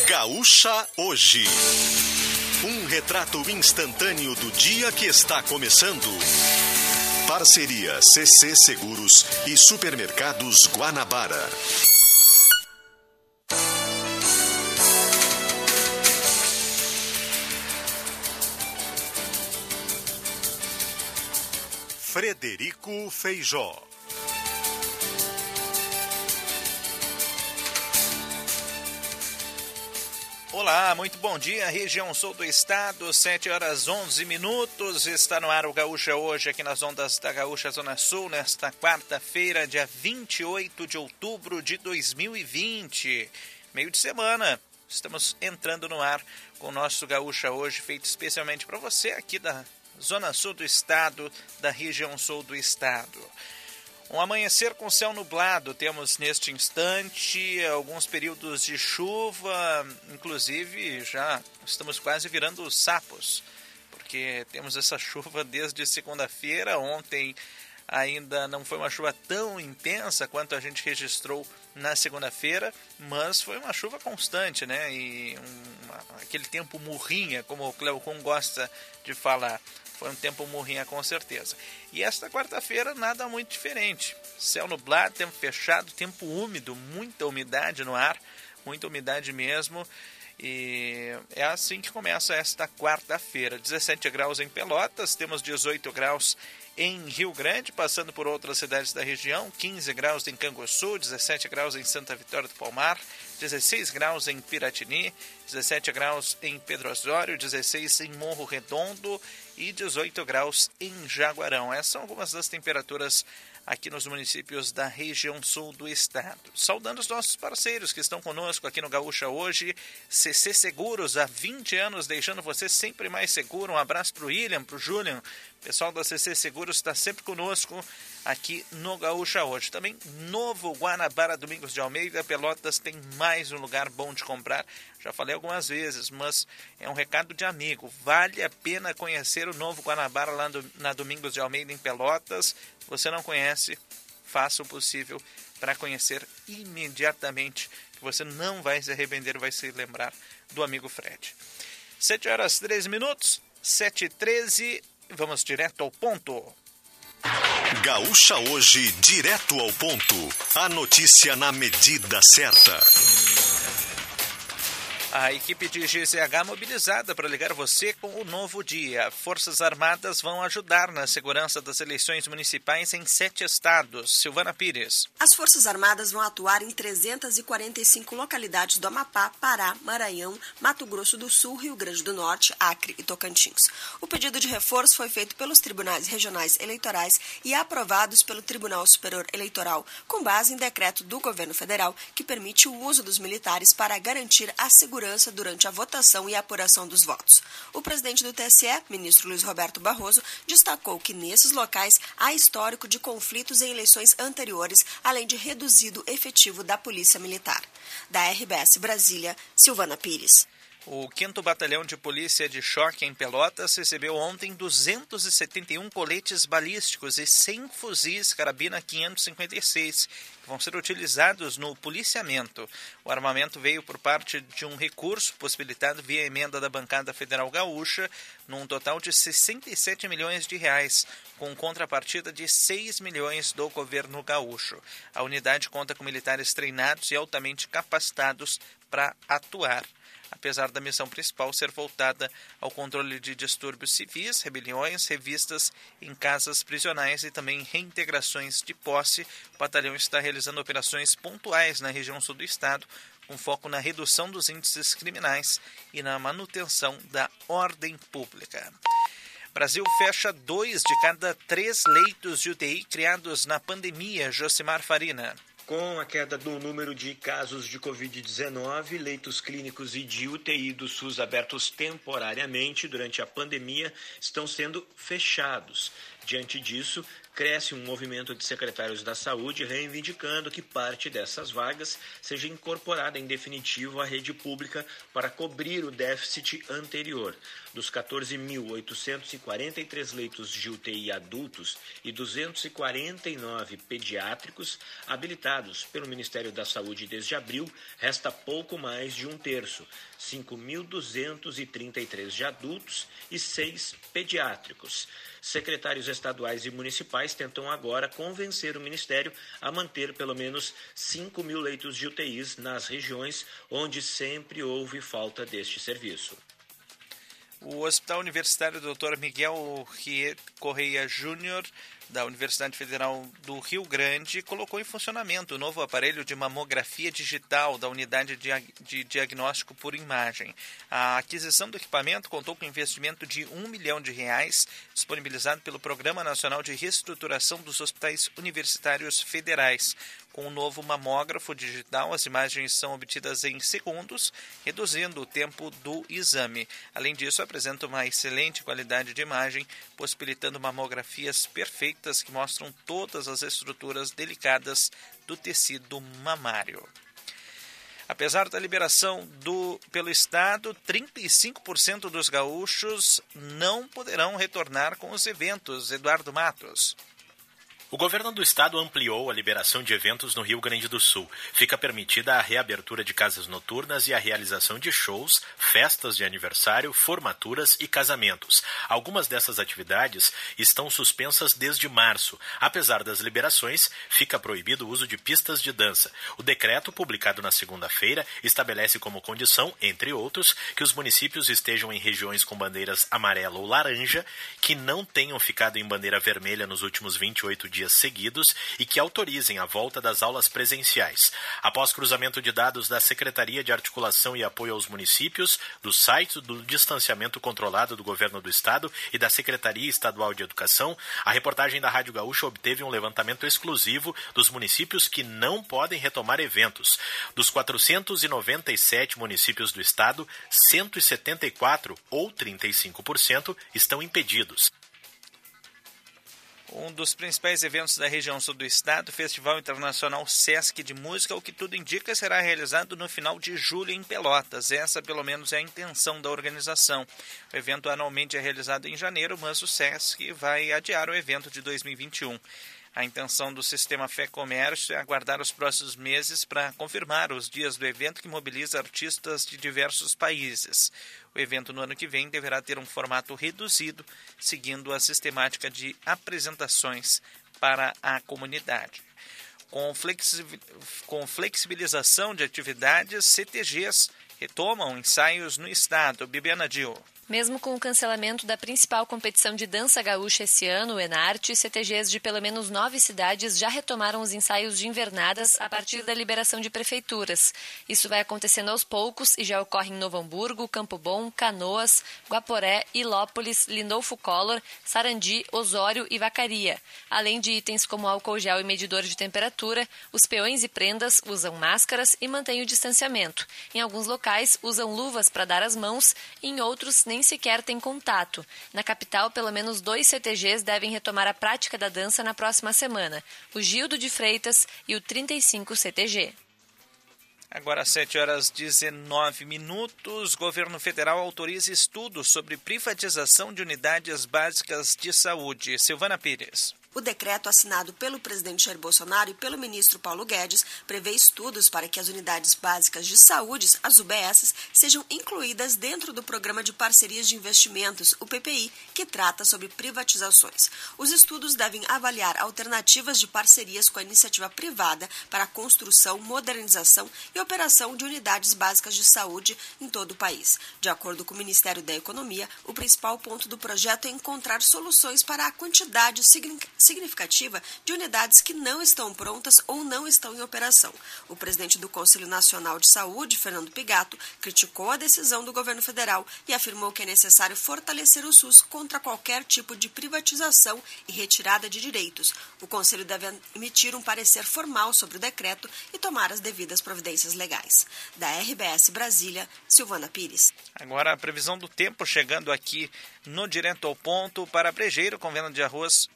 Gaúcha Hoje. Um retrato instantâneo do dia que está começando. Parceria CC Seguros e Supermercados Guanabara. Frederico Feijó. Olá, muito bom dia, região sul do estado, 7h11, está no ar o Gaúcha Hoje, aqui nas ondas da Gaúcha Zona Sul, nesta quarta-feira, dia 28 de outubro de 2020, meio de semana. Estamos entrando no ar com o nosso Gaúcha Hoje, feito especialmente para você aqui da Zona Sul do estado, da região sul do estado. Um amanhecer com céu nublado, temos neste instante alguns períodos de chuva, inclusive já estamos quase virando sapos, porque temos essa chuva desde segunda-feira. Ontem ainda não foi uma chuva tão intensa quanto a gente registrou na segunda-feira, mas foi uma chuva constante, né? E aquele tempo murrinha, como o Cleocon gosta de falar. Foi um tempo murrinha com certeza. E esta quarta-feira nada muito diferente. Céu nublado, tempo fechado, tempo úmido, muita umidade no ar, muita umidade mesmo. E é assim que começa esta quarta-feira. 17 graus em Pelotas, temos 18 graus em Rio Grande, passando por outras cidades da região, 15 graus em Canguçu, 17 graus em Santa Vitória do Palmar, 16 graus em Piratini, 17 graus em Pedro Osório, 16 em Morro Redondo e 18 graus em Jaguarão. Essas são algumas das temperaturas aqui nos municípios da região sul do estado. Saudando os nossos parceiros que estão conosco aqui no Gaúcha Hoje, CC Seguros, há 20 anos, deixando você sempre mais seguro. Um abraço para o William, para o Julian. O pessoal da CC Seguros está sempre conosco aqui no Gaúcha Hoje. Também novo Guanabara Domingos de Almeida, Pelotas tem mais um lugar bom de comprar. Já falei algumas vezes, mas é um recado de amigo. Vale a pena conhecer o novo Guanabara lá na Domingos de Almeida em Pelotas. Se você não conhece, faça o possível para conhecer imediatamente, que você não vai se arrepender, vai se lembrar do amigo Fred. 7h13, 7h13, vamos direto ao ponto. Gaúcha Hoje, direto ao ponto. A notícia na medida certa. A equipe de GZH mobilizada para ligar você com o novo dia. Forças Armadas vão ajudar na segurança das eleições municipais em 7 estados. Silvana Pires. As Forças Armadas vão atuar em 345 localidades do Amapá, Pará, Maranhão, Mato Grosso do Sul, Rio Grande do Norte, Acre e Tocantins. O pedido de reforço foi feito pelos tribunais regionais eleitorais e aprovados pelo Tribunal Superior Eleitoral, com base em decreto do governo federal que permite o uso dos militares para garantir a segurança durante a votação e a apuração dos votos. O presidente do TSE, ministro Luiz Roberto Barroso, destacou que nesses locais há histórico de conflitos em eleições anteriores, além de reduzido efetivo da Polícia Militar. Da RBS Brasília, Silvana Pires. O 5º Batalhão de Polícia de Choque em Pelotas recebeu ontem 271 coletes balísticos e 100 fuzis carabina 556, que vão ser utilizados no policiamento. O armamento veio por parte de um recurso possibilitado via emenda da bancada federal gaúcha, num total de 67 milhões de reais, com contrapartida de 6 milhões do governo gaúcho. A unidade conta com militares treinados e altamente capacitados para atuar. Apesar da missão principal ser voltada ao controle de distúrbios civis, rebeliões, revistas em casas prisionais e também reintegrações de posse, o batalhão está realizando operações pontuais na região sul do estado, com foco na redução dos índices criminais e na manutenção da ordem pública. Brasil fecha 2 de cada 3 leitos de UTI criados na pandemia. Josimar Farina. Com a queda do número de casos de Covid-19, leitos clínicos e de UTI do SUS abertos temporariamente durante a pandemia estão sendo fechados. Diante disso, cresce um movimento de secretários da saúde reivindicando que parte dessas vagas seja incorporada em definitivo à rede pública para cobrir o déficit anterior. Dos 14.843 leitos de UTI adultos e 249 pediátricos habilitados pelo Ministério da Saúde desde abril, resta pouco mais de um terço, 5.233 de adultos e 6 pediátricos. Secretários estaduais e municipais tentam agora convencer o Ministério a manter pelo menos 5.000 leitos de UTIs nas regiões onde sempre houve falta deste serviço. O Hospital Universitário Dr. Miguel Correia Júnior, da Universidade Federal do Rio Grande, colocou em funcionamento o novo aparelho de mamografia digital da unidade de diagnóstico por imagem. A aquisição do equipamento contou com investimento de R$1 milhão, disponibilizado pelo Programa Nacional de Reestruturação dos Hospitais Universitários Federais. Com o novo mamógrafo digital, as imagens são obtidas em segundos, reduzindo o tempo do exame. Além disso, apresenta uma excelente qualidade de imagem, possibilitando mamografias perfeitas que mostram todas as estruturas delicadas do tecido mamário. Apesar da liberação pelo Estado, 35% dos gaúchos não poderão retornar com os eventos. Eduardo Matos. O governo do estado ampliou a liberação de eventos no Rio Grande do Sul. Fica permitida a reabertura de casas noturnas e a realização de shows, festas de aniversário, formaturas e casamentos. Algumas dessas atividades estão suspensas desde março. Apesar das liberações, fica proibido o uso de pistas de dança. O decreto, publicado na segunda-feira, estabelece como condição, entre outros, que os municípios estejam em regiões com bandeiras amarela ou laranja, que não tenham ficado em bandeira vermelha nos últimos 28 dias seguidos e que autorizem a volta das aulas presenciais. Após cruzamento de dados da Secretaria de Articulação e Apoio aos Municípios, do site do Distanciamento Controlado do Governo do Estado e da Secretaria Estadual de Educação, a reportagem da Rádio Gaúcha obteve um levantamento exclusivo dos municípios que não podem retomar eventos. Dos 497 municípios do Estado, 174, ou 35%, estão impedidos. Um dos principais eventos da região sul do estado, o Festival Internacional Sesc de Música, o que tudo indica, será realizado no final de julho em Pelotas. Essa, pelo menos, é a intenção da organização. O evento anualmente é realizado em janeiro, mas o Sesc vai adiar o evento de 2021. A intenção do Sistema Fé Comércio é aguardar os próximos meses para confirmar os dias do evento, que mobiliza artistas de diversos países. O evento no ano que vem deverá ter um formato reduzido, seguindo a sistemática de apresentações para a comunidade. Com flexibilização de atividades, CTGs retomam ensaios no estado. Bibiana Dil. Mesmo com o cancelamento da principal competição de dança gaúcha esse ano, o Enarte, CTGs de pelo menos 9 cidades já retomaram os ensaios de invernadas a partir da liberação de prefeituras. Isso vai acontecendo aos poucos e já ocorre em Novo Hamburgo, Campo Bom, Canoas, Guaporé, Ilópolis, Lindolfo Collor, Sarandi, Osório e Vacaria. Além de itens como álcool gel e medidor de temperatura, os peões e prendas usam máscaras e mantêm o distanciamento. Em alguns locais, usam luvas para dar as mãos, e em outros nem sequer tem contato. Na capital, pelo menos 2 CTGs devem retomar a prática da dança na próxima semana, o Gildo de Freitas e o 35 CTG. Agora, 7h19, governo federal autoriza estudos sobre privatização de unidades básicas de saúde. Silvana Pires. O decreto assinado pelo presidente Jair Bolsonaro e pelo ministro Paulo Guedes prevê estudos para que as unidades básicas de saúde, as UBSs, sejam incluídas dentro do Programa de Parcerias de Investimentos, o PPI, que trata sobre privatizações. Os estudos devem avaliar alternativas de parcerias com a iniciativa privada para a construção, modernização e operação de unidades básicas de saúde em todo o país. De acordo com o Ministério da Economia, o principal ponto do projeto é encontrar soluções para a quantidade significativa de unidades que não estão prontas ou não estão em operação. O presidente do Conselho Nacional de Saúde, Fernando Pigato, criticou a decisão do governo federal e afirmou que é necessário fortalecer o SUS contra qualquer tipo de privatização e retirada de direitos. O Conselho deve emitir um parecer formal sobre o decreto e tomar as devidas providências legais. Da RBS Brasília, Silvana Pires. Agora a previsão do tempo chegando aqui no Direto ao Ponto. Para Brejeiro, com venda de arroz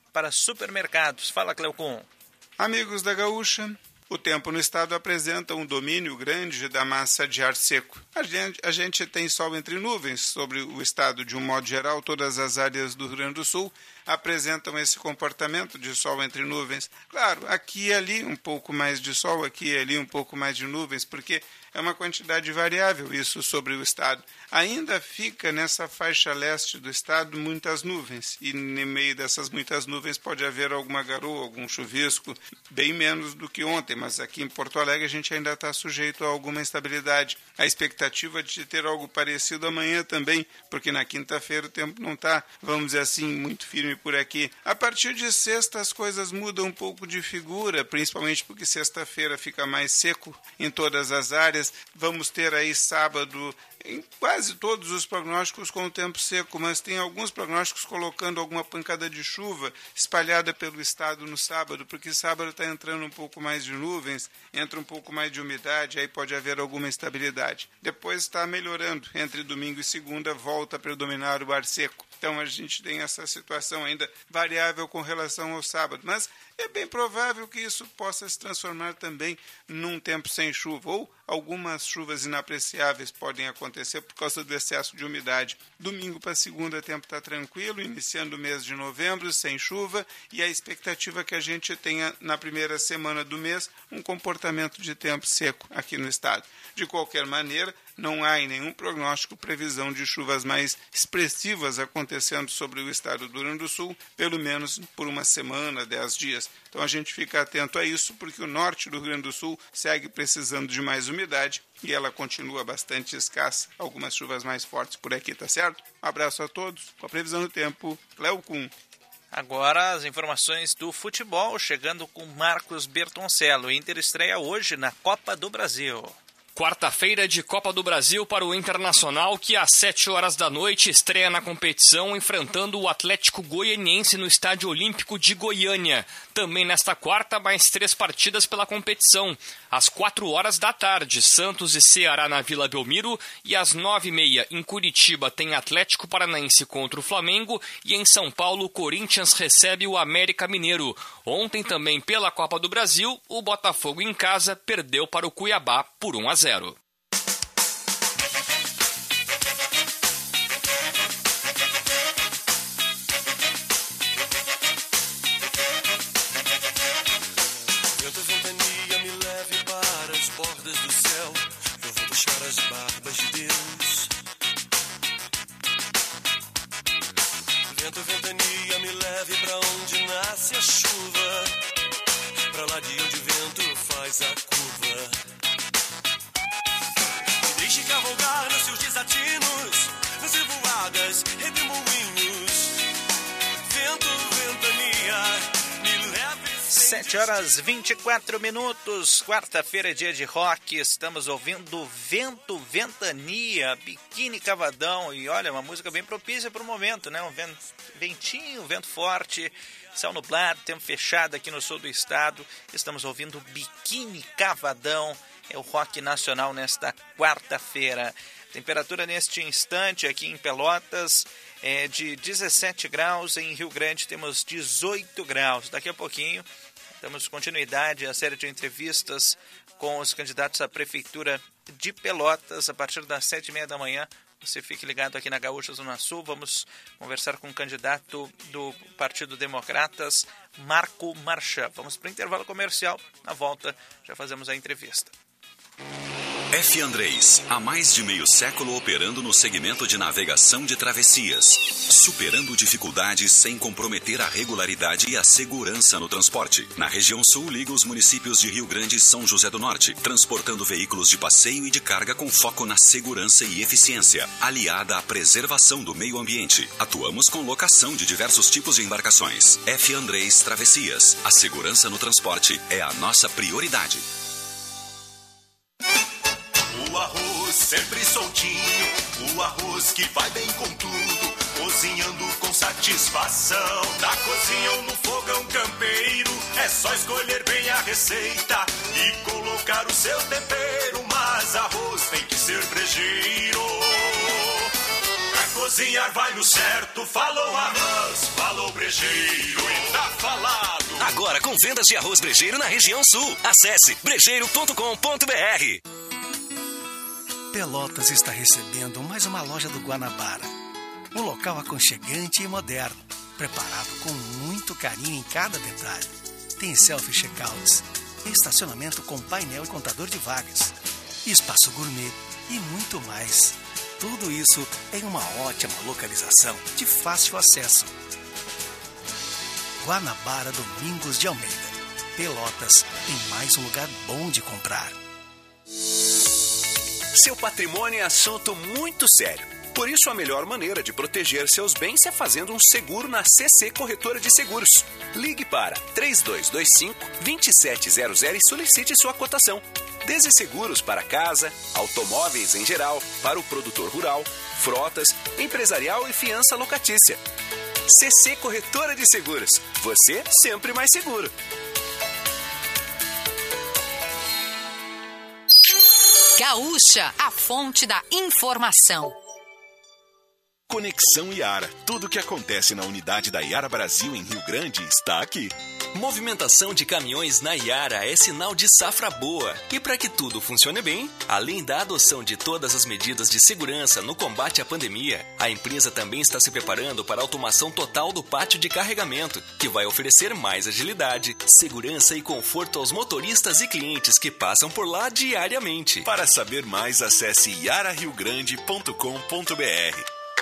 para supermercados. Fala, Cleocum. Amigos da Gaúcha, o tempo no estado apresenta um domínio grande da massa de ar seco. A gente tem sol entre nuvens sobre o estado de um modo geral. Todas as áreas do Rio Grande do Sul apresentam esse comportamento de sol entre nuvens. Claro, aqui e ali um pouco mais de sol, aqui e ali um pouco mais de nuvens, porque é uma quantidade variável isso sobre o estado. Ainda fica nessa faixa leste do estado muitas nuvens, e no meio dessas muitas nuvens pode haver alguma garoa, algum chuvisco, bem menos do que ontem, mas aqui em Porto Alegre a gente ainda está sujeito a alguma instabilidade. A expectativa de ter algo parecido amanhã também, porque na quinta-feira o tempo não está, vamos dizer assim, muito firme por aqui. A partir de sexta as coisas mudam um pouco de figura, principalmente porque sexta-feira fica mais seco em todas as áreas. Vamos ter aí sábado em quase todos os prognósticos com o tempo seco, mas tem alguns prognósticos colocando alguma pancada de chuva espalhada pelo estado no sábado, porque sábado está entrando um pouco mais de nuvens, entra um pouco mais de umidade, aí pode haver alguma instabilidade. Depois está melhorando, entre domingo e segunda volta a predominar o ar seco. Então a gente tem essa situação ainda variável com relação ao sábado, mas é bem provável que isso possa se transformar também num tempo sem chuva, ou algumas chuvas inapreciáveis podem acontecer por causa do excesso de umidade. Domingo para segunda o tempo está tranquilo, iniciando o mês de novembro sem chuva, e a expectativa é que a gente tenha na primeira semana do mês um comportamento de tempo seco aqui no estado. De qualquer maneira, não há em nenhum prognóstico previsão de chuvas mais expressivas acontecendo sobre o estado do Rio Grande do Sul, pelo menos por uma semana, 10 dias. Então a gente fica atento a isso, porque o norte do Rio Grande do Sul segue precisando de mais umidade e ela continua bastante escassa. Algumas chuvas mais fortes por aqui, tá certo? Um abraço a todos. Com a previsão do tempo, Cleocum. Agora as informações do futebol, chegando com Marcos Bertoncello. O Inter estreia hoje na Copa do Brasil. Quarta-feira de Copa do Brasil para o Internacional, que às 7 horas da noite estreia na competição enfrentando o Atlético Goianiense no Estádio Olímpico de Goiânia. Também nesta quarta, mais 3 partidas pela competição. Às 4 horas da tarde, Santos e Ceará na Vila Belmiro, e às 9h30 em Curitiba tem Atlético Paranaense contra o Flamengo, e em São Paulo o Corinthians recebe o América Mineiro. Ontem também pela Copa do Brasil, o Botafogo em casa perdeu para o Cuiabá por 1-0. Vento, ventania, me leve para as bordas do céu. Eu vou buscar as barbas de Deus. Vento, ventania, me leve para onde nasce a chuva, para lá de onde o vento faz a curva. Deixe cavalgar nos seus desatinos, nas revoadas, redemoinhos. Vento, ventania, me leve... 7h24, quarta-feira, dia de rock. Estamos ouvindo Vento, Ventania, Biquíni Cavadão. E olha, uma música bem propícia para o momento, né? Um ventinho, vento forte, céu nublado, tempo fechado aqui no sul do estado. Estamos ouvindo Biquíni Cavadão. É o rock nacional nesta quarta-feira. Temperatura neste instante aqui em Pelotas é de 17 graus. Em Rio Grande temos 18 graus. Daqui a pouquinho damos continuidade à série de entrevistas com os candidatos à Prefeitura de Pelotas. A partir das 7h30 da manhã, você fique ligado aqui na Gaúcha Zona Sul. Vamos conversar com o candidato do Partido Democratas, Marco Marchand. Vamos para o intervalo comercial. Na volta, já fazemos a entrevista. F. Andrés, há mais de meio século operando no segmento de navegação de travessias, superando dificuldades sem comprometer a regularidade e a segurança no transporte. Na região sul, liga os municípios de Rio Grande e São José do Norte, transportando veículos de passeio e de carga com foco na segurança e eficiência, aliada à preservação do meio ambiente. Atuamos com locação de diversos tipos de embarcações. F. Andrés Travessias, a segurança no transporte é a nossa prioridade. O arroz sempre soltinho, o arroz que vai bem com tudo, cozinhando com satisfação. Na cozinha ou no fogão campeiro, é só escolher bem a receita e colocar o seu tempero, mas arroz tem que ser brejeiro. Pra cozinhar vai no certo. Falou arroz, falou brejeiro e tá falado. Agora com vendas de arroz brejeiro na região sul. Acesse brejeiro.com.br. Pelotas está recebendo mais uma loja do Guanabara. Um local aconchegante e moderno, preparado com muito carinho em cada detalhe. Tem self-checkouts, estacionamento com painel e contador de vagas, espaço gourmet e muito mais. Tudo isso em uma ótima localização de fácil acesso. Guanabara Domingos de Almeida. Pelotas tem mais um lugar bom de comprar. Seu patrimônio é assunto muito sério. Por isso, a melhor maneira de proteger seus bens é fazendo um seguro na CC Corretora de Seguros. Ligue para 3225-2700 e solicite sua cotação. Desde seguros para casa, automóveis em geral, para o produtor rural, frotas, empresarial e fiança locatícia. CC Corretora de Seguros. Você sempre mais seguro. Gaúcha, a fonte da informação. Conexão Iara. Tudo o que acontece na unidade da Iara Brasil em Rio Grande está aqui. Movimentação de caminhões na Iara é sinal de safra boa. E para que tudo funcione bem, além da adoção de todas as medidas de segurança no combate à pandemia, a empresa também está se preparando para a automação total do pátio de carregamento, que vai oferecer mais agilidade, segurança e conforto aos motoristas e clientes que passam por lá diariamente. Para saber mais, acesse iarariogrande.com.br.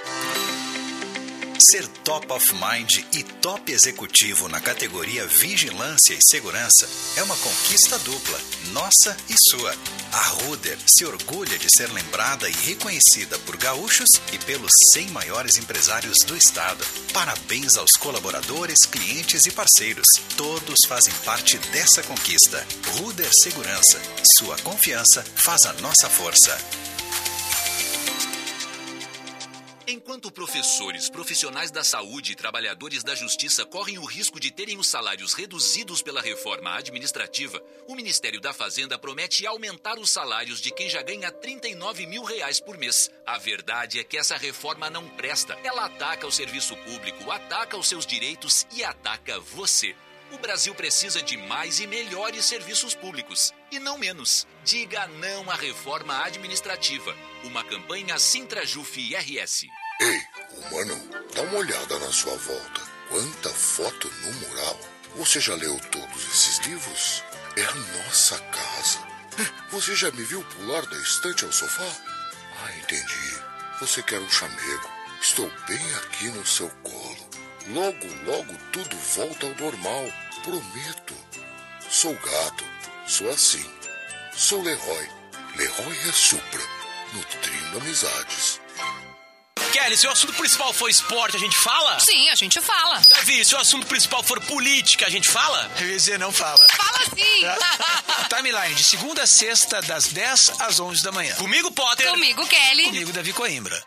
Ser top of mind e top executivo na categoria Vigilância e Segurança é uma conquista dupla, nossa e sua. A Ruder se orgulha de ser lembrada e reconhecida por gaúchos e pelos 100 maiores empresários do estado. Parabéns aos colaboradores, clientes e parceiros. Todos fazem parte dessa conquista. Ruder Segurança. Sua confiança faz a nossa força. Enquanto professores, profissionais da saúde e trabalhadores da justiça correm o risco de terem os salários reduzidos pela reforma administrativa, o Ministério da Fazenda promete aumentar os salários de quem já ganha R$39 mil por mês. A verdade é que essa reforma não presta. Ela ataca o serviço público, ataca os seus direitos e ataca você. O Brasil precisa de mais e melhores serviços públicos, e não menos. Diga não à reforma administrativa. Uma campanha Sintrajuf RS. Ei, humano, dá uma olhada na sua volta. Quanta foto no mural. Você já leu todos esses livros? É a nossa casa. Você já me viu pular da estante ao sofá? Ah, entendi. Você quer um chamego. Estou bem aqui no seu colo. Logo, logo tudo volta ao normal. Prometo. Sou gato. Sou assim. Sou Leroy. Leroy é Supra. Nutrindo amizades. Kelly, se o assunto principal for esporte, a gente fala? Sim, a gente fala. Davi, se o assunto principal for política, a gente fala? Eu ia dizer, não fala. Fala sim! Timeline de segunda a sexta, das 10 às 11 da manhã. Comigo, Potter. Comigo, Kelly. Comigo, Davi Coimbra.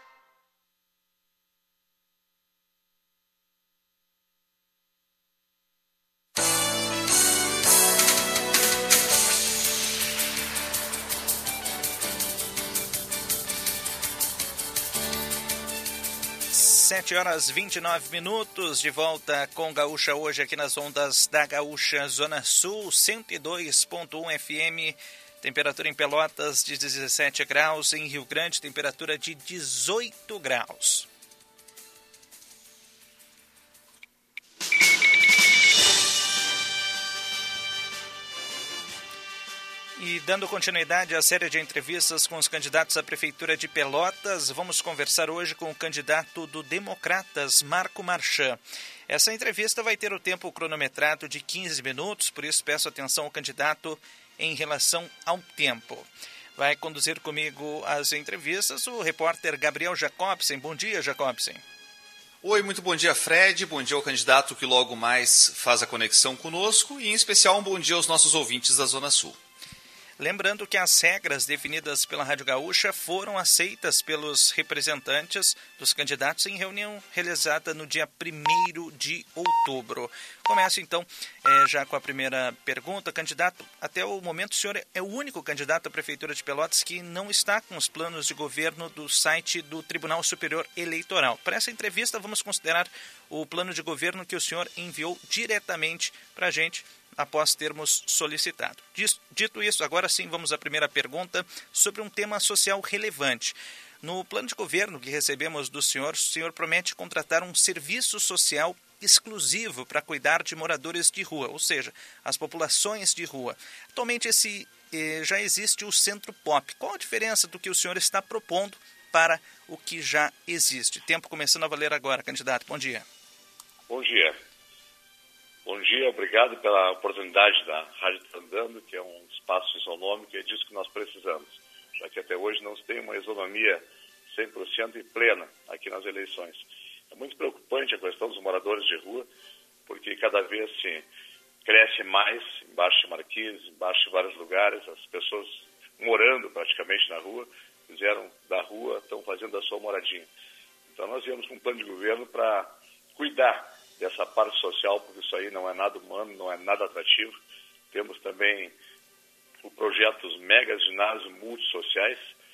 Sete horas 29 minutos, de volta com Gaúcha hoje aqui nas ondas da Gaúcha Zona Sul, 102.1 FM, temperatura em Pelotas de 17 graus, em Rio Grande temperatura de 18 graus. E dando continuidade à série de entrevistas com os candidatos à Prefeitura de Pelotas, vamos conversar hoje com o candidato do Democratas, Marco Marchand. Essa entrevista vai ter o tempo cronometrado de 15 minutos, por isso peço atenção ao candidato em relação ao tempo. Vai conduzir comigo as entrevistas o repórter Gabriel Jacobsen. Bom dia, Jacobsen. Oi, muito bom dia, Fred. Bom dia ao candidato que logo mais faz a conexão conosco e, em especial, um bom dia aos nossos ouvintes da Zona Sul. Lembrando que as regras definidas pela Rádio Gaúcha foram aceitas pelos representantes dos candidatos em reunião realizada no dia 1º de outubro. Começo então já com a primeira pergunta. Candidato, até o momento o senhor é o único candidato à Prefeitura de Pelotas que não está com os planos de governo do site do Tribunal Superior Eleitoral. Para essa entrevista vamos considerar o plano de governo que o senhor enviou diretamente para a gente após termos solicitado. Dito isso, agora sim vamos à primeira pergunta sobre um tema social relevante. No plano de governo que recebemos do senhor, o senhor promete contratar um serviço social exclusivo para cuidar de moradores de rua, ou seja, as populações de rua. Atualmente já existe o Centro Pop. Qual a diferença do que o senhor está propondo para o que já existe? Tempo começando a valer agora, candidato. Bom dia. Bom dia. Bom dia, obrigado pela oportunidade da Rádio Andando, que é um espaço isonômico e é disso que nós precisamos, já que até hoje não se tem uma isonomia 100% e plena aqui nas eleições. É muito preocupante a questão dos moradores de rua, porque cada vez se cresce mais, embaixo de marquises, embaixo de vários lugares, as pessoas morando praticamente na rua, fizeram da rua, estão fazendo a sua moradia. Então nós viemos com um plano de governo para cuidar dessa parte social, porque isso aí não é nada humano, não é nada atrativo. Temos também o projeto dos mega ginásios multissociais,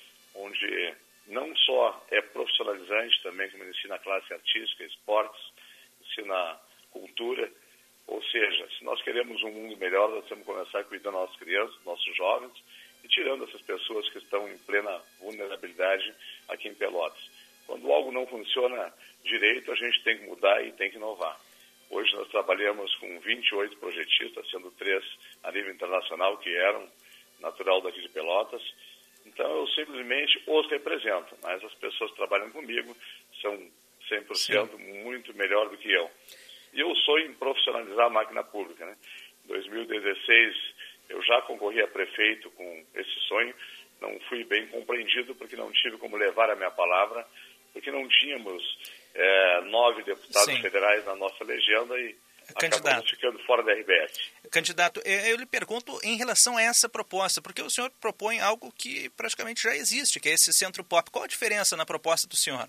onde não só é profissionalizante também, como ensina a classe artística, esportes, ensina cultura. Ou seja, se nós queremos um mundo melhor, nós temos que começar cuidando das nossas crianças, dos nossos jovens, e tirando essas pessoas que estão em plena vulnerabilidade aqui em Pelotas. Quando algo não funciona direito, a gente tem que mudar e tem que inovar. Hoje nós trabalhamos com 28 projetistas, sendo 3 a nível internacional, que eram natural daqui de Pelotas. Então eu simplesmente os represento, mas as pessoas que trabalham comigo são 100% muito melhor do que eu. E eu sou em profissionalizar a máquina pública, né? Em 2016 eu já concorri a prefeito com esse sonho, não fui bem compreendido porque não tive como levar a minha palavra, porque não tínhamos 9 deputados federais na nossa legenda e acabamos ficando fora da RBS. Candidato, eu lhe pergunto em relação a essa proposta, porque o senhor propõe algo que praticamente já existe, que é esse Centro Pop. Qual a diferença na proposta do senhor?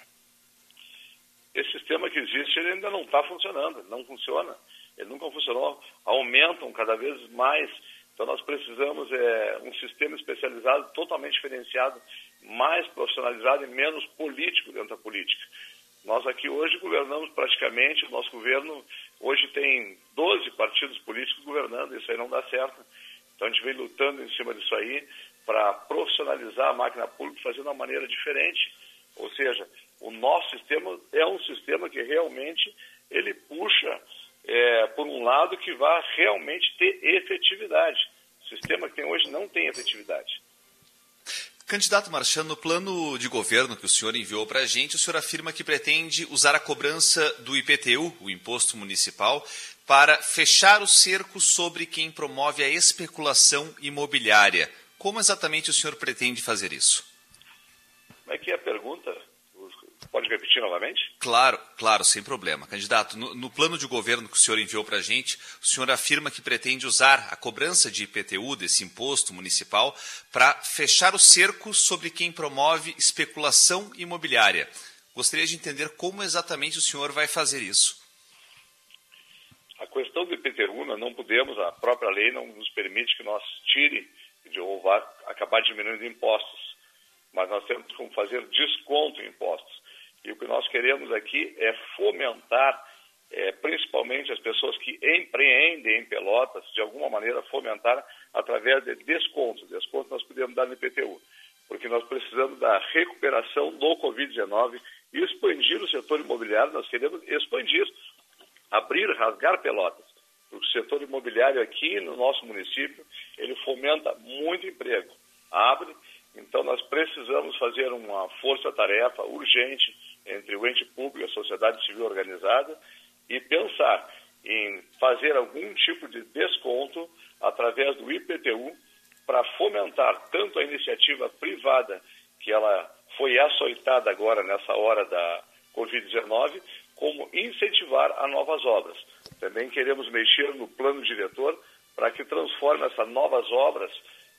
Esse sistema que existe, ele ainda não está funcionando, não funciona. Ele nunca funcionou, aumentam cada vez mais. Então nós precisamos um sistema especializado, totalmente diferenciado, mais profissionalizado e menos político dentro da política. Nós aqui hoje governamos praticamente, o nosso governo hoje tem 12 partidos políticos governando, isso aí não dá certo. Então a gente vem lutando em cima disso aí para profissionalizar a máquina pública, fazendo de uma maneira diferente. Ou seja, o nosso sistema é um sistema que realmente ele puxa por um lado que vai realmente ter efetividade. O sistema que tem hoje não tem efetividade. Candidato Marchand, no plano de governo que o senhor enviou para a gente, o senhor afirma que pretende usar a cobrança do IPTU, o Imposto Municipal, para fechar o cerco sobre quem promove a especulação imobiliária. Como exatamente o senhor pretende fazer isso? Como é que é a pergunta? Pode repetir novamente? Claro, sem problema. Candidato, no plano de governo que o senhor enviou para a gente, o senhor afirma que pretende usar a cobrança de IPTU, desse imposto municipal, para fechar o cerco sobre quem promove especulação imobiliária. Gostaria de entender como exatamente o senhor vai fazer isso. A questão do IPTU, não podemos, a própria lei não nos permite que nós tire ou vá acabar diminuindo impostos, mas nós temos como fazer desconto em impostos. E o que nós queremos aqui é fomentar, principalmente as pessoas que empreendem em Pelotas, de alguma maneira fomentar através de descontos. Descontos nós podemos dar no IPTU, porque nós precisamos da recuperação do Covid-19 e expandir o setor imobiliário. Nós queremos expandir, abrir, rasgar Pelotas. Porque o setor imobiliário aqui no nosso município, ele fomenta muito emprego. Abre, então nós precisamos fazer uma força-tarefa urgente entre o ente público e a sociedade civil organizada e pensar em fazer algum tipo de desconto através do IPTU para fomentar tanto a iniciativa privada, que ela foi açoitada agora nessa hora da Covid-19, como incentivar a novas obras. Também queremos mexer no plano diretor para que transforme essas novas obras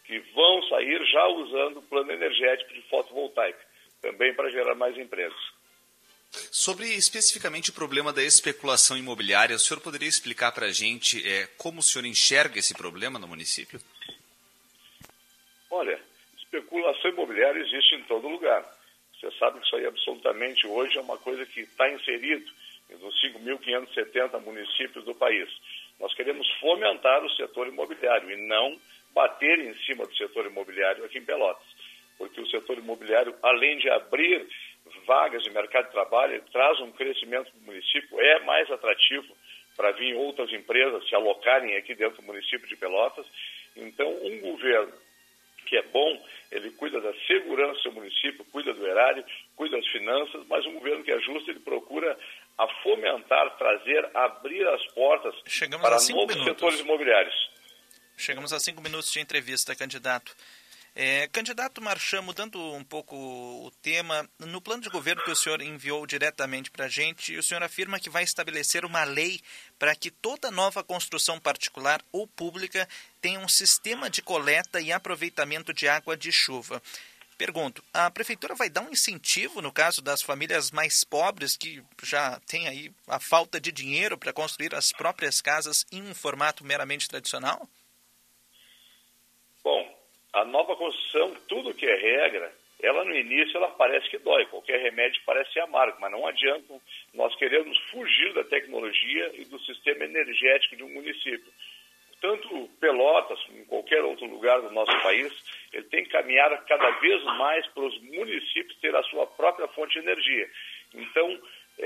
que vão sair já usando o plano energético de fotovoltaica, também para gerar mais empregos. Sobre especificamente o problema da especulação imobiliária, o senhor poderia explicar para a gente como o senhor enxerga esse problema no município? Olha, especulação imobiliária existe em todo lugar. Você sabe que isso aí absolutamente hoje é uma coisa que está inserido nos 5.570 municípios do país. Nós queremos fomentar o setor imobiliário e não bater em cima do setor imobiliário aqui em Pelotas. Porque o setor imobiliário, além de abrir vagas de mercado de trabalho, ele traz um crescimento para o município, é mais atrativo para vir outras empresas se alocarem aqui dentro do município de Pelotas. Então, um governo que é bom, ele cuida da segurança do seu município, cuida do erário, cuida das finanças, mas um governo que é justo, ele procura a fomentar, trazer, abrir as portas para novos setores imobiliários. Chegamos a 5 minutos de entrevista, candidato. Candidato Marchand, mudando um pouco o tema, no plano de governo que o senhor enviou diretamente para a gente, o senhor afirma que vai estabelecer uma lei para que toda nova construção particular ou pública tenha um sistema de coleta e aproveitamento de água de chuva. Pergunto, a prefeitura vai dar um incentivo no caso das famílias mais pobres que já têm aí a falta de dinheiro para construir as próprias casas em um formato meramente tradicional? Bom, a nova construção, tudo que é regra, ela no início ela parece que dói, qualquer remédio parece amargo, mas não adianta, nós queremos fugir da tecnologia e do sistema energético de um município. Tanto Pelotas, como em qualquer outro lugar do nosso país, ele tem que caminhar cada vez mais para os municípios ter a sua própria fonte de energia. Então,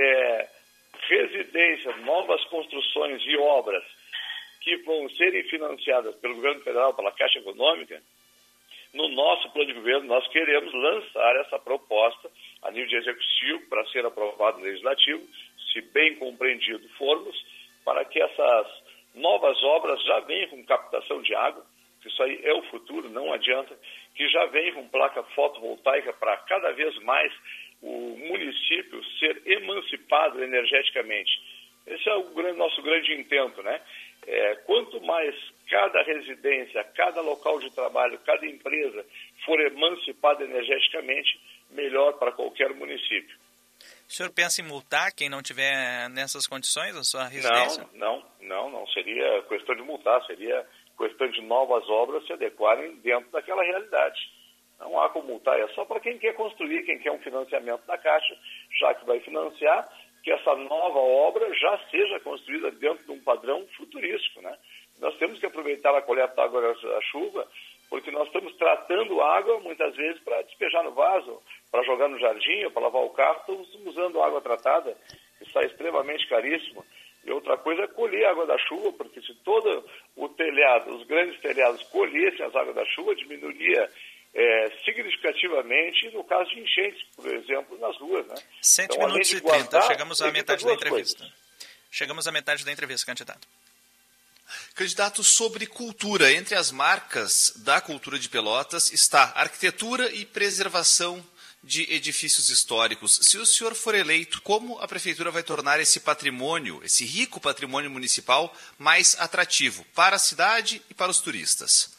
residências, novas construções e obras que vão serem financiadas pelo governo federal, pela Caixa Econômica, no nosso plano de governo, nós queremos lançar essa proposta a nível de executivo para ser aprovado no legislativo, se bem compreendido formos, para que essas novas obras já venham com captação de água, que isso aí é o futuro, não adianta, que já venham com placa fotovoltaica para cada vez mais o município ser emancipado energeticamente. Esse é o nosso grande intento, né? Quanto mais cada residência, cada local de trabalho, cada empresa for emancipada energeticamente, melhor para qualquer município. O senhor pensa em multar quem não tiver nessas condições a sua residência? Não seria questão de multar, seria questão de novas obras se adequarem dentro daquela realidade. Não há como multar, é só para quem quer construir, quem quer um financiamento da Caixa, já que vai financiar, que essa nova obra já seja construída dentro de um padrão futurístico, né? Nós temos que aproveitar a coleta da água da chuva, porque nós estamos tratando água, muitas vezes, para despejar no vaso, para jogar no jardim, para lavar o carro, estamos usando água tratada, que está extremamente caríssimo. E outra coisa é colher a água da chuva, porque se todo o telhado, os grandes telhados colhessem as águas da chuva, diminuiria significativamente no caso de enchentes, por exemplo, nas ruas, né? 7 minutos e 30, chegamos à metade da entrevista. Chegamos à metade da entrevista, candidato. Candidato, sobre cultura, entre as marcas da cultura de Pelotas está arquitetura e preservação de edifícios históricos. Se o senhor for eleito, como a prefeitura vai tornar esse patrimônio, esse rico patrimônio municipal, mais atrativo para a cidade e para os turistas?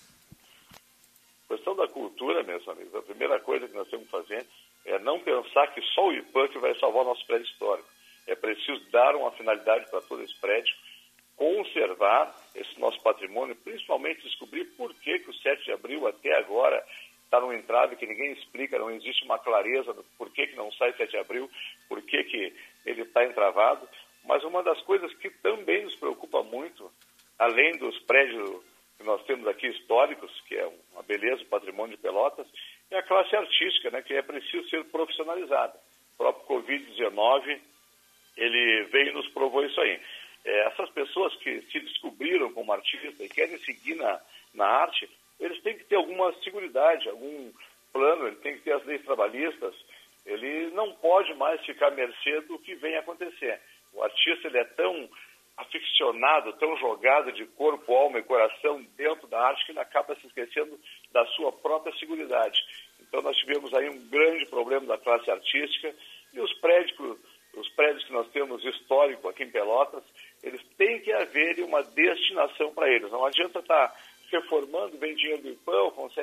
A questão da cultura, meus amigos, a primeira coisa que nós temos que fazer é não pensar que só o IPAC vai salvar o nosso prédio histórico. É preciso dar uma finalidade para todo esse prédio, conservar esse nosso patrimônio, principalmente descobrir por que o 7 de abril até agora está num entrave que ninguém explica, não existe uma clareza do por que não sai 7 de abril, por que ele está entravado. Mas uma das coisas que também nos preocupa muito, além dos prédios que nós temos aqui históricos, que é uma beleza, o patrimônio de Pelotas, é a classe artística, né, que é preciso ser profissionalizada. O próprio Covid-19, ele veio e nos provou isso aí. Essas pessoas que se descobriram como artista e querem seguir na arte, eles têm que ter alguma seguridade, algum plano, ele tem que ter as leis trabalhistas, ele não pode mais ficar à mercê do que vem acontecer. O artista, ele é tão aficionado, tão jogado de corpo, alma e coração dentro da arte que ele acaba se esquecendo da sua própria seguridade. Então nós tivemos aí um grande problema da classe artística e os prédios que nós temos histórico aqui em Pelotas, eles têm que haver uma destinação para eles. Não adianta estar reformando, vem dinheiro do IPAM, consegue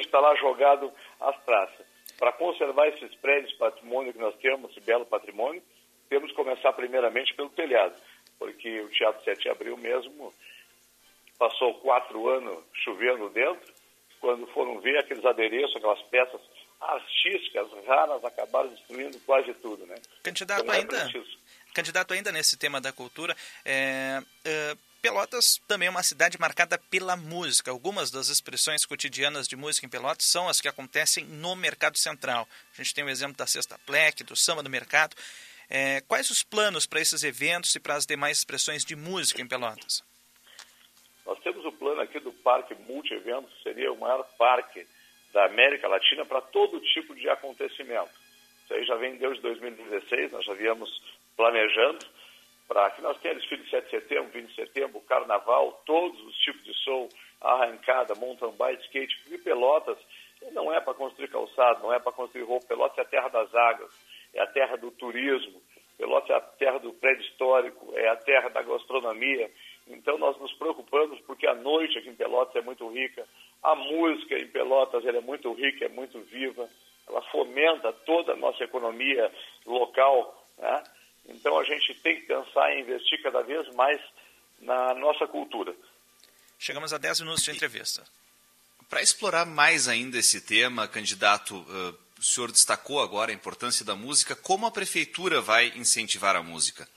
está lá jogado às praças. Para conservar esses prédios, patrimônio que nós temos, esse belo patrimônio, temos que começar primeiramente pelo telhado, porque o Teatro 7 de Abril mesmo passou 4 anos chovendo dentro, quando foram ver aqueles adereços, aquelas peças artísticas raras, acabaram destruindo quase tudo, né? Candidato, ainda nesse tema da cultura, Pelotas também é uma cidade marcada pela música. Algumas das expressões cotidianas de música em Pelotas são as que acontecem no Mercado Central. A gente tem o exemplo da Sexta Pleque, do Samba do Mercado. Quais os planos para esses eventos e para as demais expressões de música em Pelotas? Nós temos o plano aqui do Parque Multi-Eventos, que seria o maior parque da América Latina para todo tipo de acontecimento. Isso aí já vem desde 2016, nós já viemos planejando para que nós tenhamos desfile de 7 de setembro, 20 de setembro, carnaval, todos os tipos de show, arrancada, mountain bike, skate, porque Pelotas não é para construir calçado, não é para construir roupa. Pelotas é a terra das águas, é a terra do turismo, Pelotas é a terra do prédio histórico, é a terra da gastronomia. Então nós nos preocupamos porque a noite aqui em Pelotas é muito rica, a música em Pelotas ela é muito rica, é muito viva, ela fomenta toda a nossa economia local, né? Então a gente tem que pensar em investir cada vez mais na nossa cultura. Chegamos a 10 minutos de entrevista. Para explorar mais ainda esse tema, candidato, o senhor destacou agora a importância da música. Como a Prefeitura vai incentivar a música?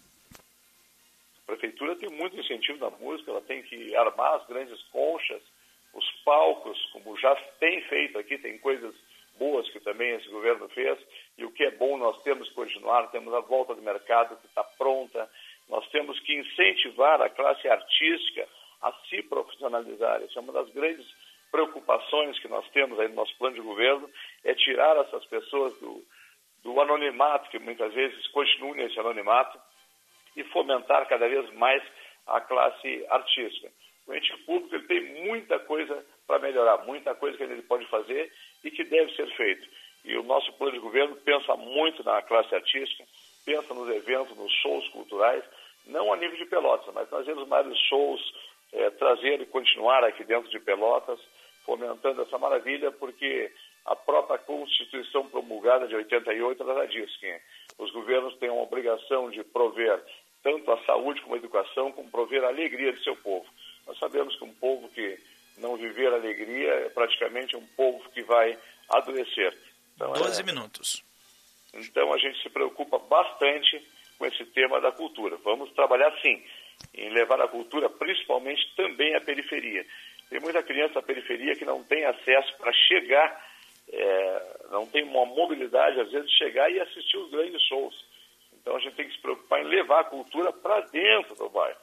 A Prefeitura tem muito incentivo na música, ela tem que armar as grandes conchas, os palcos, como já tem feito aqui, tem coisas boas que também esse governo fez, e o que é bom nós temos que continuar, temos a volta do mercado que está pronta, nós temos que incentivar a classe artística a se profissionalizar. Essa é uma das grandes preocupações que nós temos aí no nosso plano de governo, é tirar essas pessoas do anonimato, que muitas vezes continuam nesse anonimato, e fomentar cada vez mais a classe artística. O ente público ele tem muita coisa para melhorar, muita coisa que ele pode fazer e que deve ser feito. E o nosso plano de governo pensa muito na classe artística, pensa nos eventos, nos shows culturais, não a nível de Pelotas, mas trazer os maiores shows, trazer e continuar aqui dentro de Pelotas, fomentando essa maravilha, porque a própria Constituição promulgada de 88 ela diz que os governos têm uma obrigação de prover tanto a saúde como a educação, como prover a alegria de seu povo. Nós sabemos que um povo que não viver alegria é praticamente um povo que vai adoecer. Então, 12 minutos. Então a gente se preocupa bastante com esse tema da cultura. Vamos trabalhar sim em levar a cultura principalmente também à periferia. Tem muita criança na periferia que não tem acesso para chegar, não tem uma mobilidade às vezes de chegar e assistir os grandes shows. Então a gente tem que se preocupar em levar a cultura para dentro do bairro.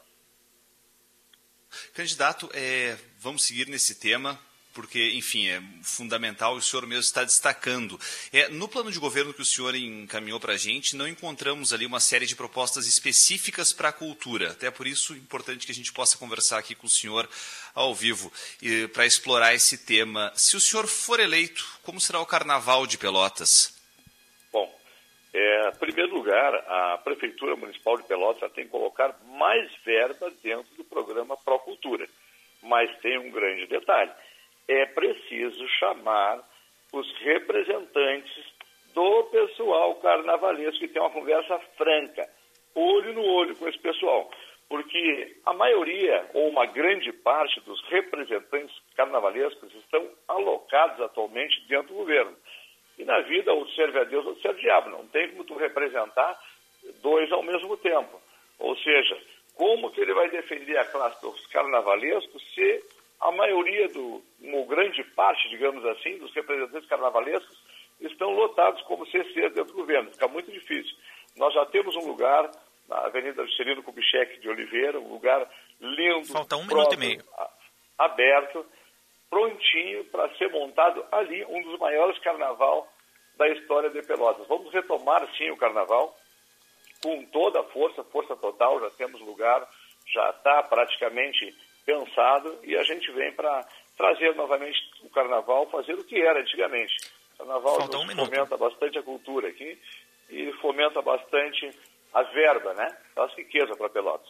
Candidato, vamos seguir nesse tema, porque, enfim, é fundamental e o senhor mesmo está destacando. No plano de governo que o senhor encaminhou para a gente, não encontramos ali uma série de propostas específicas para a cultura. Até por isso é importante que a gente possa conversar aqui com o senhor ao vivo para explorar esse tema. Se o senhor for eleito, como será o Carnaval de Pelotas? Bom, em primeiro lugar, a Prefeitura Municipal de Pelotas tem que colocar mais verba dentro do programa Procultura. Mas tem um grande detalhe. É preciso chamar os representantes do pessoal carnavalesco e ter uma conversa franca, olho no olho com esse pessoal. Porque a maioria, ou uma grande parte dos representantes carnavalescos estão alocados atualmente dentro do governo. E na vida, ou serve a Deus ou serve ao diabo. Não tem como tu representar dois ao mesmo tempo. Ou seja, como que ele vai defender a classe dos carnavalescos se a maioria, uma grande parte, digamos assim, dos representantes carnavalescos estão lotados como CCs dentro do governo? Fica muito difícil. Nós já temos um lugar na Avenida Juscelino Kubitschek de Oliveira, um lugar lindo, falta 1 minuto e meio, aberto, prontinho para ser montado ali, um dos maiores carnaval da história de Pelotas. Vamos retomar, sim, o carnaval com toda a força total, já temos lugar, já está praticamente pensado e a gente vem para trazer novamente o carnaval, fazer o que era antigamente. O carnaval fomenta bastante a cultura aqui e fomenta bastante a verba, né? As riquezas para Pelotas.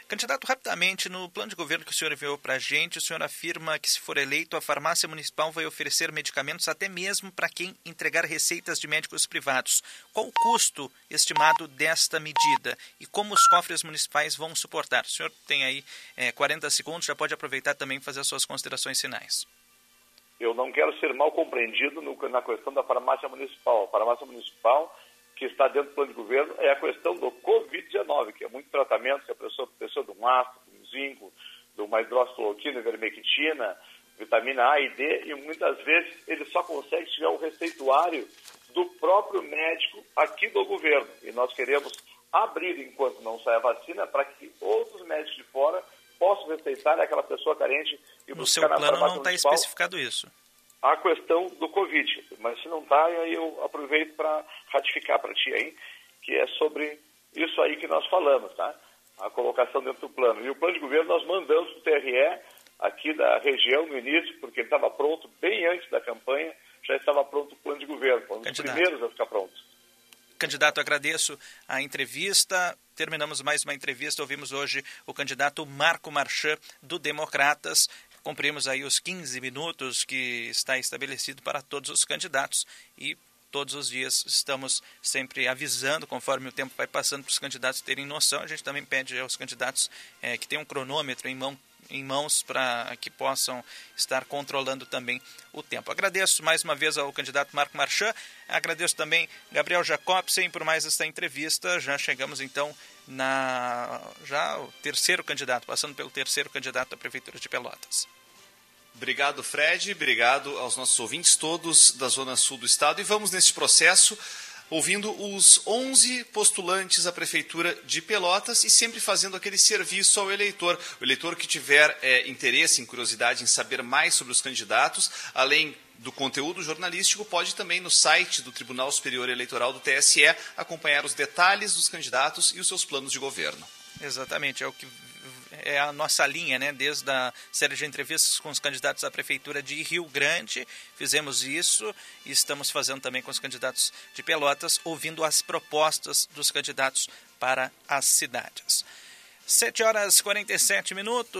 Candidato, rapidamente, no plano de governo que o senhor enviou para a gente, o senhor afirma que, se for eleito, a farmácia municipal vai oferecer medicamentos até mesmo para quem entregar receitas de médicos privados. Qual o custo estimado desta medida e como os cofres municipais vão suportar? O senhor tem aí 40 segundos, já pode aproveitar também e fazer as suas considerações finais. Eu não quero ser mal compreendido na questão da farmácia municipal. A farmácia municipal que está dentro do plano de governo é a questão do Covid-19, que é muito tratamento, que a pessoa de um ácido, de um zinco, de uma hidroxicloroquina, ivermectina, vitamina A e D, e muitas vezes ele só consegue tirar o receituário do próprio médico aqui do governo. E nós queremos abrir, enquanto não sai a vacina, para que outros médicos de fora possam receitar aquela pessoa carente e no buscar seu na plano farmácia não está municipal especificado isso. A questão do Covid, mas se não está, aí eu aproveito para ratificar para ti aí, que é sobre isso aí que nós falamos, tá? A colocação dentro do plano. E o plano de governo nós mandamos para o TRE aqui da região no início, porque ele estava pronto bem antes da campanha, já estava pronto o plano de governo, um dos primeiros a ficar pronto. Candidato, agradeço a entrevista. Terminamos mais uma entrevista. Ouvimos hoje o candidato Marco Marchand, do Democratas. Cumprimos aí os 15 minutos que está estabelecido para todos os candidatos e todos os dias estamos sempre avisando, conforme o tempo vai passando, para os candidatos terem noção. A gente também pede aos candidatos que tenham um cronômetro em mãos para que possam estar controlando também o tempo. Agradeço mais uma vez ao candidato Marco Marchand, agradeço também Gabriel Jacobsen por mais esta entrevista. Já chegamos então o terceiro candidato, passando pelo terceiro candidato da Prefeitura de Pelotas. Obrigado, Fred, obrigado aos nossos ouvintes todos da Zona Sul do Estado, e vamos nesse processo ouvindo os 11 postulantes à Prefeitura de Pelotas e sempre fazendo aquele serviço ao eleitor. O eleitor que tiver interesse, em curiosidade em saber mais sobre os candidatos, além do conteúdo jornalístico, pode também no site do Tribunal Superior Eleitoral do TSE acompanhar os detalhes dos candidatos e os seus planos de governo. Exatamente, é a nossa linha, né? Desde a série de entrevistas com os candidatos à Prefeitura de Rio Grande, fizemos isso e estamos fazendo também com os candidatos de Pelotas, ouvindo as propostas dos candidatos para as cidades. 7h47,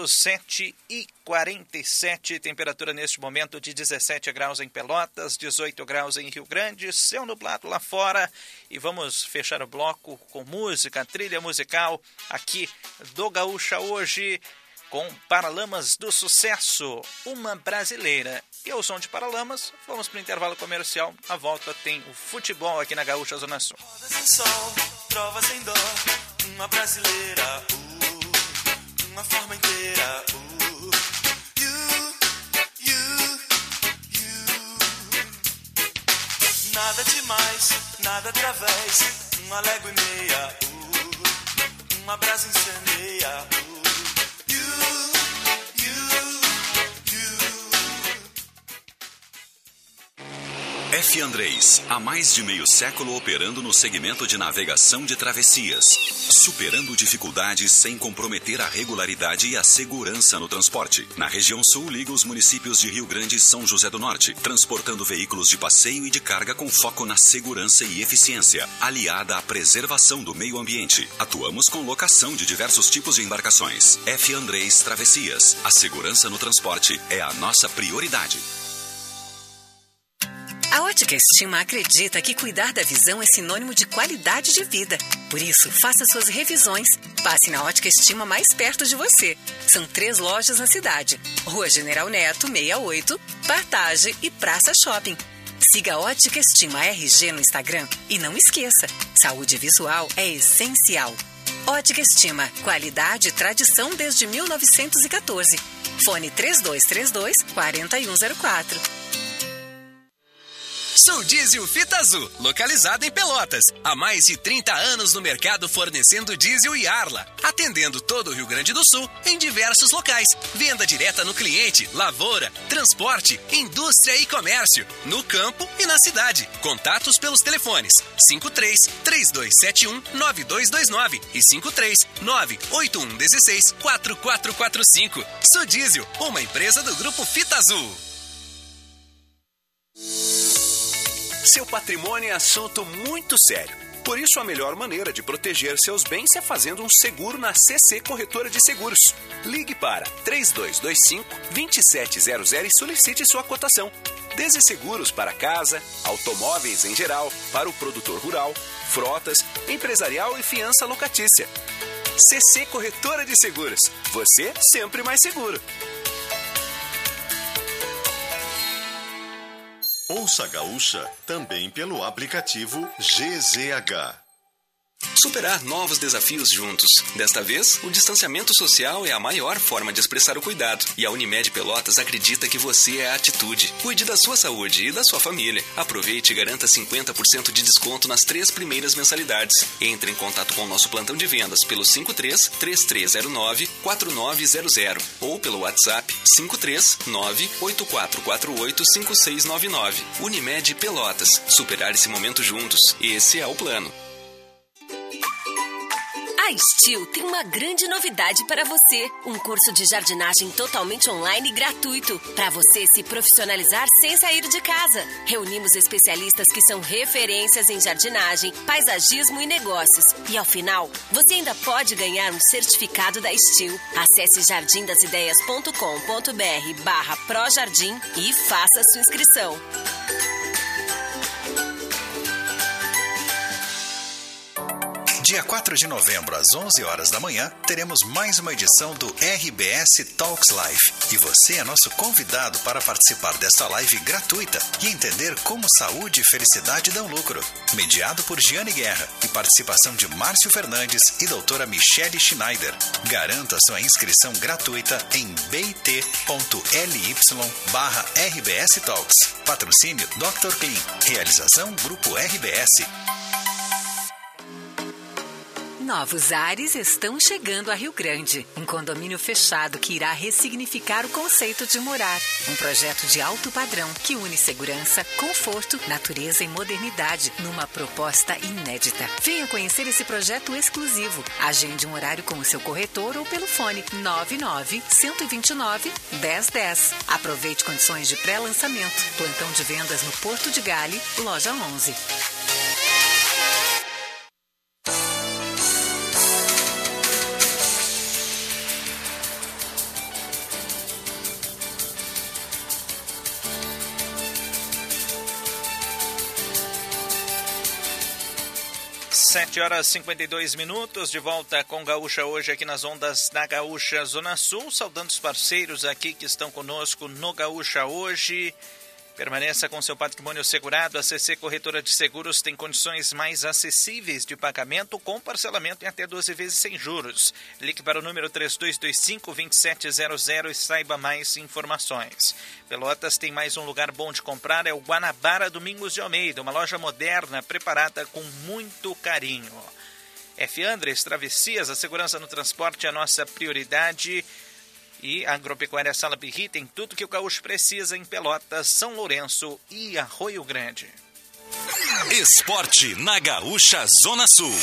7h47, temperatura neste momento de 17 graus em Pelotas, 18 graus em Rio Grande, céu nublado lá fora. E vamos fechar o bloco com música, trilha musical aqui do Gaúcha hoje, com Paralamas do Sucesso, uma brasileira. E ao som de Paralamas, vamos para o intervalo comercial. À volta tem o futebol aqui na Gaúcha Zona Sul. Rodas em sol, trovas em dó, uma brasileira, uma forma inteira, nada demais, nada através, uma légua e meia, uma brasa incendeia, F. Andrés, há mais de meio século operando no segmento de navegação de travessias, superando dificuldades sem comprometer a regularidade e a segurança no transporte. Na região sul, liga os municípios de Rio Grande e São José do Norte, transportando veículos de passeio e de carga com foco na segurança e eficiência, aliada à preservação do meio ambiente. Atuamos com locação de diversos tipos de embarcações. F. Andrés Travessias, a segurança no transporte é a nossa prioridade. A Ótica Estima acredita que cuidar da visão é sinônimo de qualidade de vida. Por isso, faça suas revisões. Passe na Ótica Estima mais perto de você. São 3 lojas na cidade: Rua General Neto, 68, Partage e Praça Shopping. Siga a Ótica Estima RG no Instagram e não esqueça, saúde visual é essencial. Ótica Estima, qualidade e tradição desde 1914. Fone 3232-4104. Sul Diesel Fita Azul, localizada em Pelotas. Há mais de 30 anos no mercado fornecendo diesel e Arla, atendendo todo o Rio Grande do Sul em diversos locais. Venda direta no cliente, lavoura, transporte, indústria e comércio, no campo e na cidade. Contatos pelos telefones 53-3271-9229 e 53-98116-4445. Sul Diesel, uma empresa do Grupo Fita Azul. Seu patrimônio é assunto muito sério. Por isso, a melhor maneira de proteger seus bens é fazendo um seguro na CC Corretora de Seguros. Ligue para 3225-2700 e solicite sua cotação. Desde seguros para casa, automóveis em geral, para o produtor rural, frotas, empresarial e fiança locatícia. CC Corretora de Seguros. Você sempre mais seguro. Ouça a Gaúcha também pelo aplicativo GZH. Superar novos desafios juntos. Desta vez, o distanciamento social é a maior forma de expressar o cuidado. E a Unimed Pelotas acredita que você é a atitude. Cuide da sua saúde e da sua família. Aproveite e garanta 50% de desconto nas 3 primeiras mensalidades. Entre em contato com o nosso plantão de vendas pelo 53-3309-4900 ou pelo WhatsApp 539-8448-5699. Unimed Pelotas. Superar esse momento juntos. Esse é o plano. A Estil tem uma grande novidade para você. Um curso de jardinagem totalmente online e gratuito, para você se profissionalizar sem sair de casa. Reunimos especialistas que são referências em jardinagem, paisagismo e negócios. E ao final, você ainda pode ganhar um certificado da Estil. Acesse jardindasideias.com.br/projardim e faça sua inscrição. Dia 4 de novembro, às 11 horas da manhã, teremos mais uma edição do RBS Talks Live. E você é nosso convidado para participar desta live gratuita e entender como saúde e felicidade dão lucro. Mediado por Giane Guerra e participação de Márcio Fernandes e doutora Michele Schneider. Garanta sua inscrição gratuita em bit.ly/RBS Talks. Patrocínio Dr. Clean. Realização Grupo RBS. Novos ares estão chegando a Rio Grande. Um condomínio fechado que irá ressignificar o conceito de morar. Um projeto de alto padrão que une segurança, conforto, natureza e modernidade numa proposta inédita. Venha conhecer esse projeto exclusivo. Agende um horário com o seu corretor ou pelo fone 99-129-1010. Aproveite condições de pré-lançamento. Plantão de vendas no Porto de Gale, loja 11. 7 horas e 52 minutos, de volta com Gaúcha hoje aqui nas ondas da Gaúcha Zona Sul, saudando os parceiros aqui que estão conosco no Gaúcha hoje. Permaneça com seu patrimônio segurado. A CC Corretora de Seguros tem condições mais acessíveis de pagamento com parcelamento em até 12 vezes sem juros. Ligue para o número 3225-2700 e saiba mais informações. Pelotas tem mais um lugar bom de comprar, é o Guanabara Domingos de Almeida, uma loja moderna preparada com muito carinho. F. Andres, Travessias, a segurança no transporte é a nossa prioridade. E a Agropecuária Sala Pirri tem tudo que o gaúcho precisa em Pelotas, São Lourenço e Arroio Grande. Esporte na Gaúcha Zona Sul.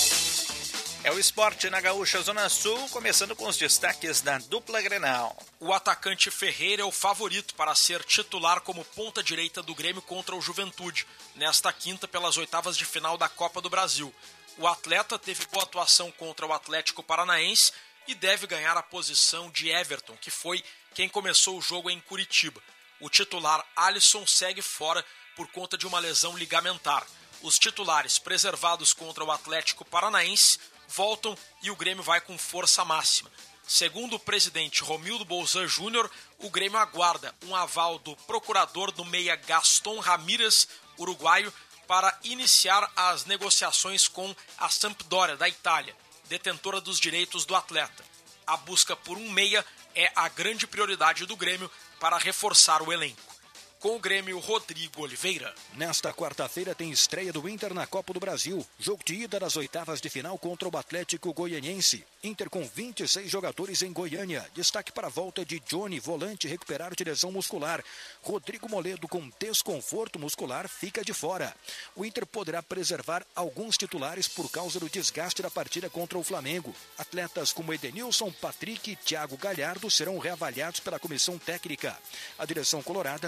É o Esporte na Gaúcha Zona Sul, começando com os destaques da dupla Grenal. O atacante Ferreira é o favorito para ser titular como ponta-direita do Grêmio contra o Juventude, nesta quinta pelas oitavas de final da Copa do Brasil. O atleta teve boa atuação contra o Atlético Paranaense e deve ganhar a posição de Everton, que foi quem começou o jogo em Curitiba. O titular Alisson segue fora por conta de uma lesão ligamentar. Os titulares preservados contra o Atlético Paranaense voltam e o Grêmio vai com força máxima. Segundo o presidente Romildo Bolzan Júnior, o Grêmio aguarda um aval do procurador do meia Gaston Ramírez, uruguaio, para iniciar as negociações com a Sampdoria, da Itália, detentora dos direitos do atleta. A busca por um meia é a grande prioridade do Grêmio para reforçar o elenco. Com o Grêmio, Rodrigo Oliveira. Nesta quarta-feira tem estreia do Inter na Copa do Brasil. Jogo de ida das oitavas de final contra o Atlético Goianiense. Inter com 26 jogadores em Goiânia. Destaque para a volta de Johnny, volante, recuperar de lesão muscular. Rodrigo Moledo com desconforto muscular fica de fora. O Inter poderá preservar alguns titulares por causa do desgaste da partida contra o Flamengo. Atletas como Edenilson, Patrick e Thiago Galhardo serão reavaliados pela comissão técnica. A direção colorada está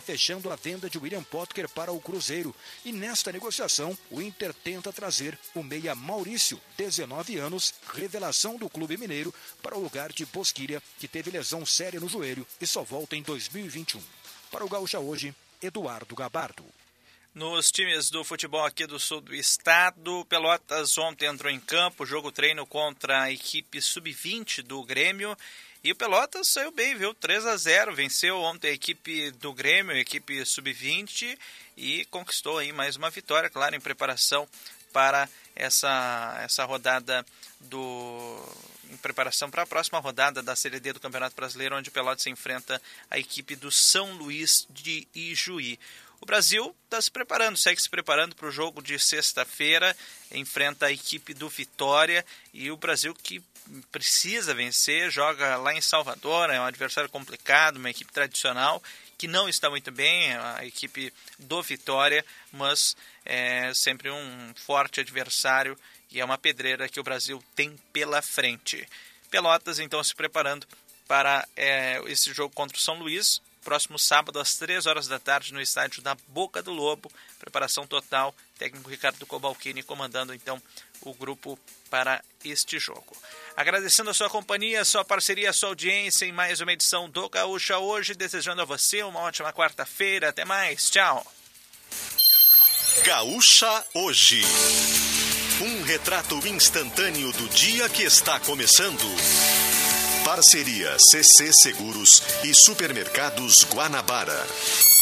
fechando a venda de William Potker para o Cruzeiro. E nesta negociação, o Inter tenta trazer o meia Maurício, 19 anos, revelação do clube mineiro, para o lugar de Bosquilha, que teve lesão séria no joelho e só volta em 2021. Para o Gaúcha Hoje, Eduardo Gabardo. Nos times do futebol aqui do sul do estado, Pelotas ontem entrou em campo, jogo treino contra a equipe sub-20 do Grêmio. E o Pelotas saiu bem, viu? 3-0, venceu ontem a equipe do Grêmio, a equipe sub-20, e conquistou aí mais uma vitória, claro, em preparação para essa rodada em preparação para a próxima rodada da Série D do Campeonato Brasileiro, onde o Pelotas se enfrenta a equipe do São Luís de Ijuí. O Brasil está se preparando, segue se preparando para o jogo de sexta-feira, enfrenta a equipe do Vitória, e o Brasil que precisa vencer, joga lá em Salvador, é um adversário complicado, uma equipe tradicional que não está muito bem, a equipe do Vitória, mas é sempre um forte adversário e é uma pedreira que o Brasil tem pela frente. Pelotas então se preparando para esse jogo contra o São Luís, próximo sábado às 3 horas da tarde no estádio da Boca do Lobo, preparação total, técnico Ricardo Cobalcini comandando então o grupo para este jogo. Agradecendo a sua companhia, a sua parceria, a sua audiência em mais uma edição do Gaúcha Hoje, desejando a você uma ótima quarta-feira, até mais, tchau! Gaúcha Hoje. Um retrato instantâneo do dia que está começando. Parceria CC Seguros e Supermercados Guanabara.